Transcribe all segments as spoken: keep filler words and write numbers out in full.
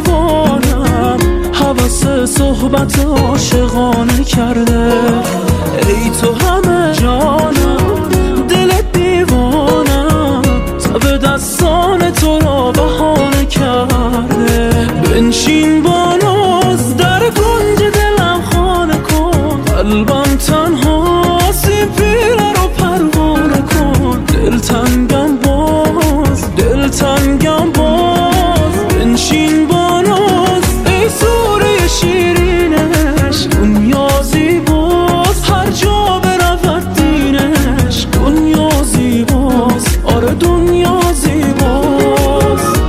دیوانم، حوث صحبت عاشقانه کرده. ای تو همه جانم، دل دیوانم، تب دستان تو را بهانه کرده. بنشین با ناز در کنج دلم خانه کن، قلبم تنها سیب پیله رو پروانه کن. دلتنگم باز، دلتنگم باز، بنشین با ناز ای سوره شیرینش. دنیا زیباست هر جا برود دینش، دنیا زیباست، آره دنیا زیباست.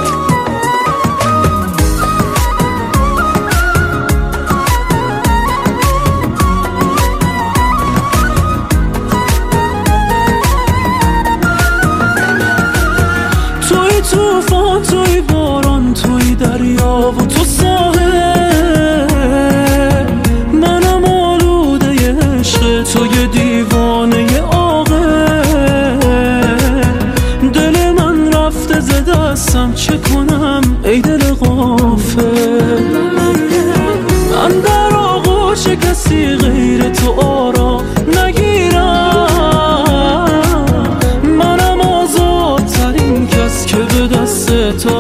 توی توفان، توی باران، توی دریا و تو ساحل، منم آلوده عشق، توی دیوانه عاقل. دل من رفته ز دستم، چه کنم ای دل غافل. من در آغوش کسی غیر تو آرام نگیرم، منم آزادترین کس که به دست تو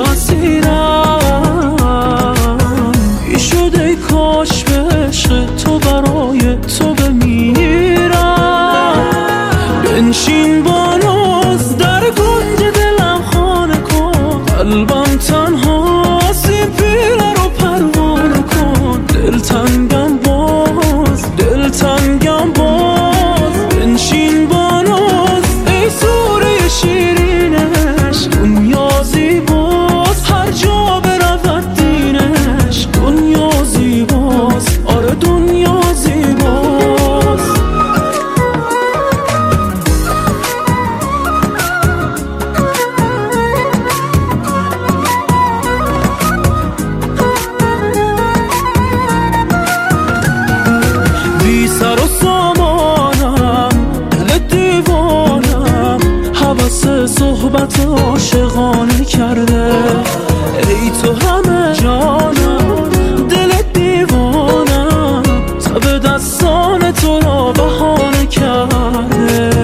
اسیرم. ای شد ای کاش به عشق تو برای تو بمیرم. بنشین با ناز در کنج دلم خانه کن، قلبم تنها سیب پیله رو پروانه کن. دلتنگم باز، دلتنگم باز، بنشین با ناز ای سوره شیرینش. دنیا زیباست هر جا برود دینش، دنیا زیباست، آره دنیا زیباست. بی سر و سامانم، دل دیوانم، حوث صحبت عاشقانه کرده. ای تو همه جانم، دل دیوانم، تب دستان تو را بهانه کرده.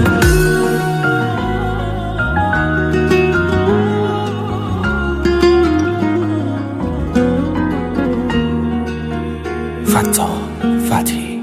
فتاح فتحی